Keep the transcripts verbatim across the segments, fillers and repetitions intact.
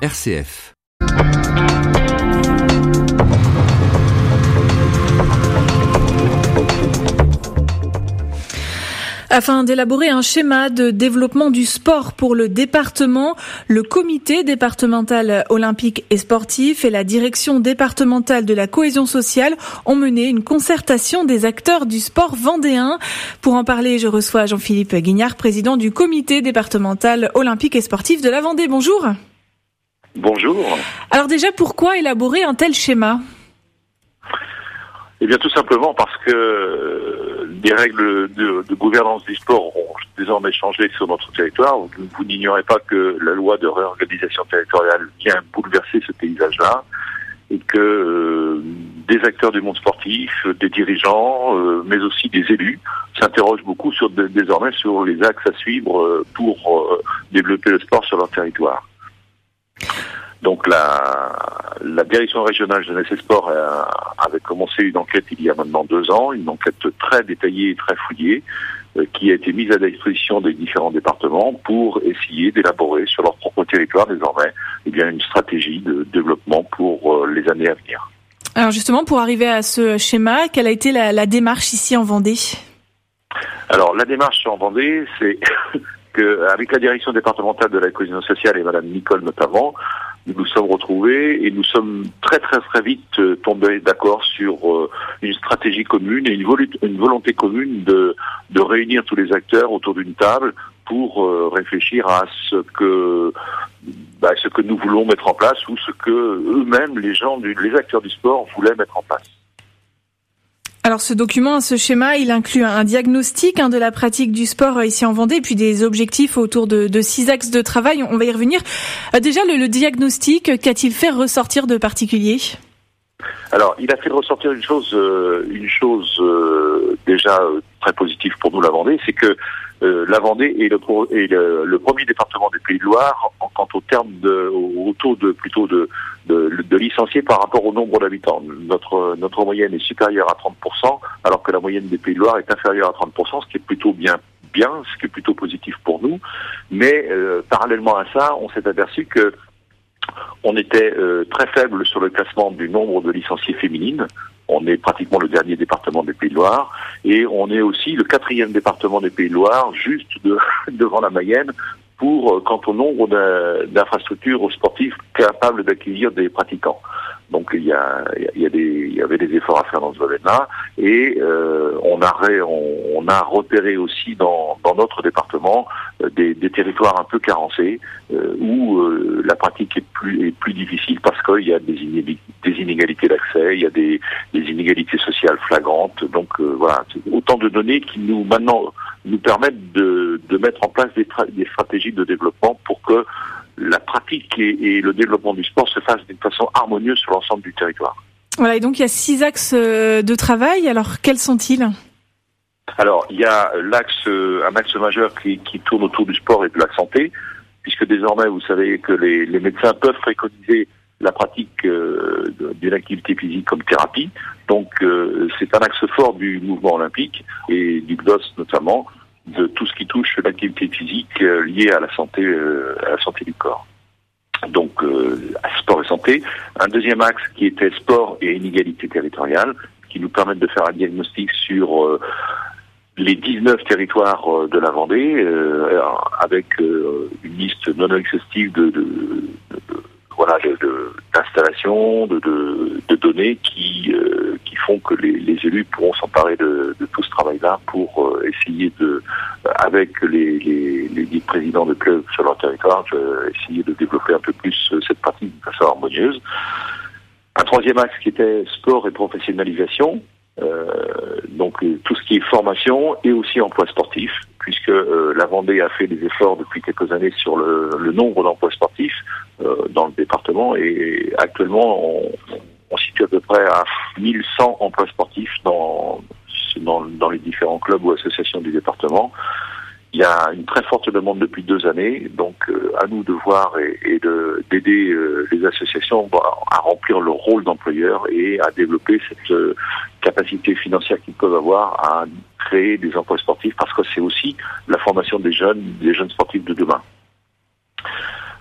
R C F. Afin d'élaborer un schéma de développement du sport pour le département, le comité départemental olympique et sportif et la direction départementale de la cohésion sociale ont mené une concertation des acteurs du sport vendéen. Pour en parler, je reçois Jean-Philippe Guignard, président du comité départemental olympique et sportif de la Vendée. Bonjour. Bonjour. Alors déjà, pourquoi élaborer un tel schéma ? Eh bien, tout simplement parce que les règles de, de gouvernance du sport ont désormais changé sur notre territoire. Vous, vous n'ignorez pas que la loi de réorganisation territoriale vient bouleverser ce paysage-là et que euh, des acteurs du monde sportif, des dirigeants, euh, mais aussi des élus s'interrogent beaucoup sur de, désormais sur les axes à suivre euh, pour euh, développer le sport sur leur territoire. Donc la, la direction régionale jeunesse et sport a, avait commencé une enquête il y a maintenant deux ans, une enquête très détaillée et très fouillée, euh, qui a été mise à la disposition des différents départements pour essayer d'élaborer sur leur propre territoire désormais eh bien, une stratégie de développement pour euh, les années à venir. Alors justement, pour arriver à ce schéma, quelle a été la, la démarche ici en Vendée ? Alors la démarche en Vendée, c'est qu'avec la direction départementale de la cohésion sociale et Madame Nicole notamment, nous nous sommes retrouvés et nous sommes très très très vite euh, tombés d'accord sur euh, une stratégie commune et une, volu- une volonté commune de, de réunir tous les acteurs autour d'une table pour euh, réfléchir à ce que bah, ce que nous voulons mettre en place ou ce que eux-mêmes, les gens, du, les acteurs du sport, voulaient mettre en place. Alors ce document, ce schéma, il inclut un diagnostic hein, de la pratique du sport ici en Vendée, puis des objectifs autour de, de six axes de travail. On va y revenir. Euh, déjà, le, le diagnostic, qu'a-t-il fait ressortir de particulier ? Alors, il a fait ressortir une chose, euh, une chose euh, déjà euh, très positive pour nous, la Vendée, c'est que euh, la Vendée est, le, est le, le premier département des Pays de Loire en, quant au terme de, au, au taux de plutôt de, de, de licenciés par rapport au nombre d'habitants. Notre notre moyenne est supérieure à trente pour cent, alors que la moyenne des Pays de Loire est inférieure à trente pour cent, ce qui est plutôt bien. bien, ce qui est plutôt positif pour nous. Mais euh, parallèlement à ça, on s'est aperçu que on était euh, très faible sur le classement du nombre de licenciés féminines. On est pratiquement le dernier département des Pays de Loire. Et on est aussi le quatrième département des Pays de Loire, juste de, devant la Mayenne, pour euh, quant au nombre de, d'infrastructures sportives capables d'accueillir des pratiquants. Donc il y a, il y a des, il y avait des efforts à faire dans ce domaine-là, et euh, on a, ré, on, on a repéré aussi dans, dans notre département euh, des, des territoires un peu carencés euh, où euh, la pratique est plus, est plus difficile parce qu'il y a des inégalités, des inégalités d'accès, il y a des, des inégalités sociales flagrantes. Donc euh, voilà, autant de données qui nous maintenant nous permettent de, de mettre en place des, tra- des stratégies de développement pour que la pratique et, et le développement du sport se fassent d'une façon harmonieuse sur l'ensemble du territoire. Voilà, et donc il y a six axes de travail. Alors, quels sont-ils ? Alors, il y a l'axe, un axe majeur qui, qui tourne autour du sport et de la santé, puisque désormais, vous savez que les, les médecins peuvent préconiser la pratique euh, d'une activité physique comme thérapie. Donc, euh, c'est un axe fort du mouvement olympique et du G D O S notamment, de tout ce qui touche l'activité physique euh, liée à la santé, euh, à la santé du corps. Donc, euh, sport et santé. Un deuxième axe qui était sport et inégalité territoriale, qui nous permettent de faire un diagnostic sur euh, les dix-neuf territoires euh, de la Vendée, euh, avec euh, une liste non exhaustive de, de, de, de voilà, de, de, d'installations, de, de, de données qui, euh, qui font que les, les élus pourront s'emparer de, de tout ce travail-là pour euh, essayer de, avec les, les, les présidents de clubs sur leur territoire, de, essayer de développer un peu plus cette pratique de façon harmonieuse. Un troisième axe qui était sport et professionnalisation, euh, donc tout ce qui est formation et aussi emploi sportif, puisque euh, la Vendée a fait des efforts depuis quelques années sur le, le nombre d'emplois sportifs euh, dans le département, et actuellement on, on situe à peu près à mille cent emplois sportifs dans, dans, dans les différents clubs ou associations du département. Il y a une très forte demande depuis deux années, donc euh, à nous de voir et, et de, d'aider euh, les associations à remplir leur rôle d'employeur et à développer cette euh, capacité financière qu'ils peuvent avoir à créer des emplois sportifs, parce que c'est aussi la formation des jeunes, des jeunes sportifs de demain.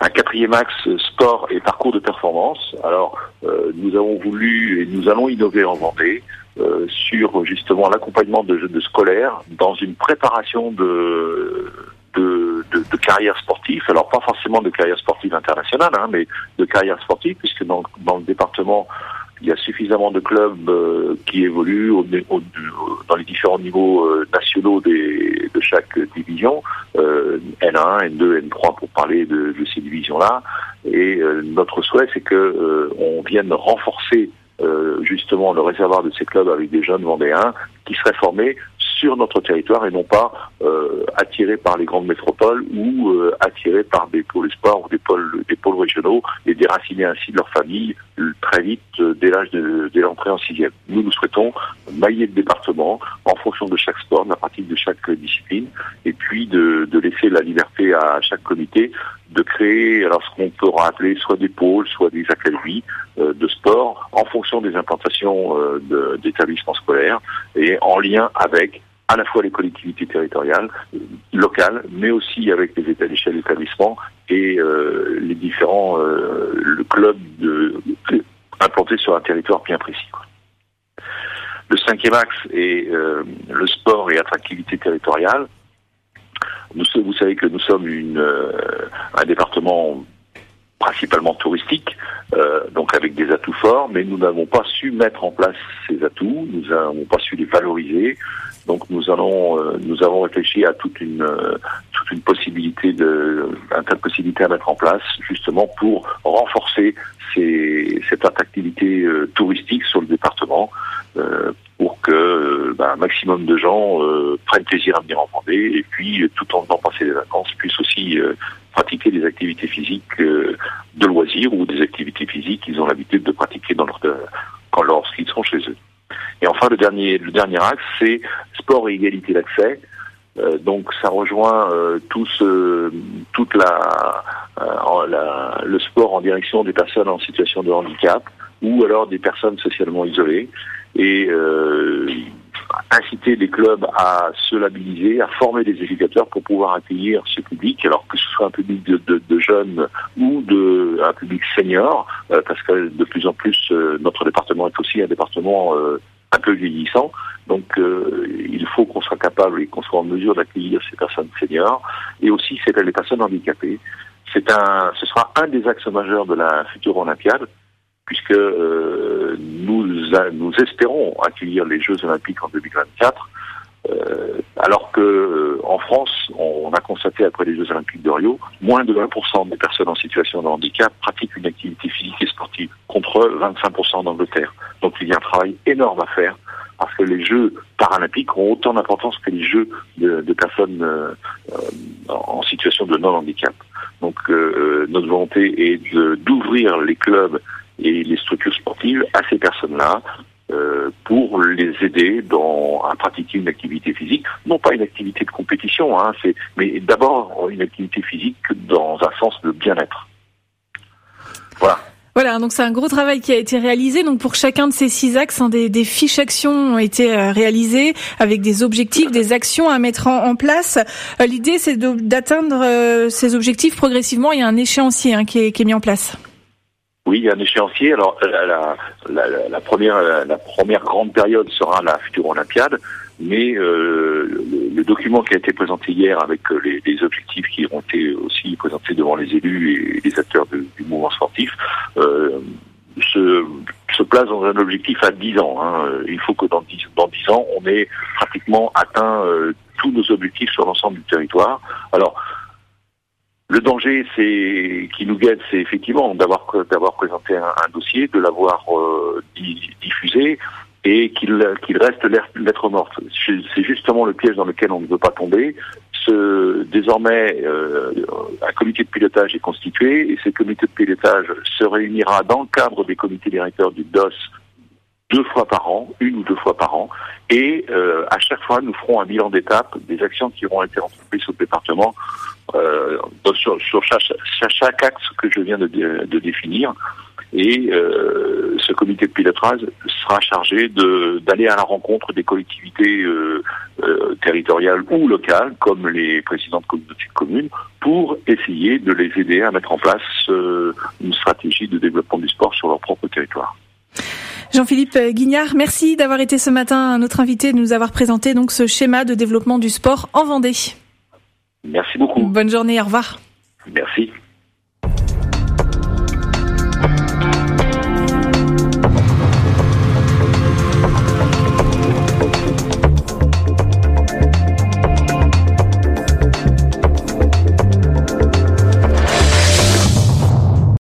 Un quatrième axe, sport et parcours de performance. Alors, euh, nous avons voulu et nous allons innover en Vendée euh, sur justement l'accompagnement de jeunes scolaires dans une préparation de, de, de, de carrière sportive. Alors, pas forcément de carrière sportive internationale, hein, mais de carrière sportive, puisque dans, dans le département, il y a suffisamment de clubs euh, qui évoluent au, au, dans les différents niveaux euh, nationaux des, de chaque division, euh, N un, N deux, N trois pour parler de, de ces divisions-là. Et euh, notre souhait, c'est que euh, on vienne renforcer euh, justement le réservoir de ces clubs avec des jeunes vendéens qui seraient formés sur notre territoire et non pas euh, attirés par les grandes métropoles ou euh, attirés par des pôles sport ou des pôles, des pôles régionaux et déraciner ainsi de leur famille très vite euh, dès l'âge de dès l'entrée en sixième. Nous, nous souhaitons mailler le département en fonction de chaque sport, de la pratique de chaque discipline, et puis de, de laisser la liberté à chaque comité de créer alors ce qu'on peut appeler soit des pôles, soit des académies euh, de sport en fonction des implantations euh, de, d'établissements scolaires et en lien avec à la fois les collectivités territoriales, euh, locales, mais aussi avec les états d'échelle d'établissement et euh, les différents euh, le clubs de, de, implantés sur un territoire bien précis. Quoi. Le cinquième axe est euh, le sport et attractivité territoriale. Nous, vous savez que nous sommes une, euh, un département principalement touristique, euh, donc avec des atouts forts, mais nous n'avons pas su mettre en place ces atouts, nous n'avons pas su les valoriser. Donc nous allons, euh, nous avons réfléchi à toute une, euh, toute une possibilité de, un tas de possibilités à mettre en place, justement pour renforcer ces, cette attractivité euh, touristique sur le département, euh, pour que euh, bah, un maximum de gens euh, prennent plaisir à venir en Vendée et puis, tout en venant passer des vacances, puissent aussi euh, pratiquer des activités physiques euh, de loisirs ou des activités physiques qu'ils ont l'habitude de pratiquer dans leur, de, quand lorsqu'ils sont chez eux. Et enfin, le dernier, le dernier axe, c'est sport et égalité d'accès. Euh, donc, ça rejoint euh, tout ce, toute la, euh, la, le sport en direction des personnes en situation de handicap ou alors des personnes socialement isolées et euh, inciter les clubs à se labelliser, à former des éducateurs pour pouvoir accueillir ce public, alors que ce soit un public de, de, de jeunes ou de un public senior, euh, parce que de plus en plus euh, notre département est aussi un département euh, un peu vieillissant, donc euh, il faut qu'on soit capable et qu'on soit en mesure d'accueillir ces personnes seniors et aussi c'est les personnes handicapées. C'est un, ce sera un des axes majeurs de la future Olympiade, puisque euh, nous, nous espérons accueillir les Jeux Olympiques en deux mille vingt-quatre, euh, alors que euh, en France, on, on a constaté après les Jeux Olympiques de Rio, moins de vingt pour cent des personnes en situation de handicap pratiquent une activité physique et sportive, contre vingt-cinq pour cent en Angleterre. Donc il y a un travail énorme à faire, parce que les Jeux paralympiques ont autant d'importance que les Jeux de, de personnes euh, euh, en situation de non-handicap. Donc euh, notre volonté est de, d'ouvrir les clubs et les structures sportives à ces personnes-là euh, pour les aider dans, à pratiquer une activité physique, non pas une activité de compétition, hein, c'est, mais d'abord une activité physique dans un sens de bien-être. Voilà. Voilà, donc c'est un gros travail qui a été réalisé. Donc pour chacun de ces six axes, hein, des, des fiches actions ont été euh, réalisées avec des objectifs, des actions à mettre en, en place. Euh, l'idée, c'est de, d'atteindre euh, ces objectifs progressivement. Il y a un échéancier hein, qui, est, qui est mis en place. Oui, il y a un échéancier. Alors la, la, la, la première la première grande période sera la future Olympiade, mais euh, le, le document qui a été présenté hier avec les, les objectifs qui ont été aussi présentés devant les élus et les acteurs de, du mouvement sportif euh, se, se place dans un objectif à dix ans. Hein. Il faut que dans dix, dans dix ans, on ait pratiquement atteint euh, tous nos objectifs sur l'ensemble du territoire. Alors, le danger, c'est qui nous guette, c'est effectivement d'avoir d'avoir présenté un, un dossier, de l'avoir euh, diffusé et qu'il qu'il reste lettre morte. C'est justement le piège dans lequel on ne veut pas tomber. Ce, désormais, euh, un comité de pilotage est constitué et ce comité de pilotage se réunira dans le cadre des comités directeurs du D O S deux fois par an, une ou deux fois par an, et euh, à chaque fois, nous ferons un bilan d'étape des actions qui auront été entreprises sur le département euh, sur, sur chaque, chaque axe que je viens de, de définir. Et euh, ce comité de pilotage sera chargé de, d'aller à la rencontre des collectivités euh, euh, territoriales ou locales, comme les présidents de communautés de communes, pour essayer de les aider à mettre en place euh, une stratégie de développement du sport sur leur propre territoire. Jean-Philippe Guignard, merci d'avoir été ce matin notre invité, de nous avoir présenté donc ce schéma de développement du sport en Vendée. Merci beaucoup. Bonne journée, au revoir. Merci.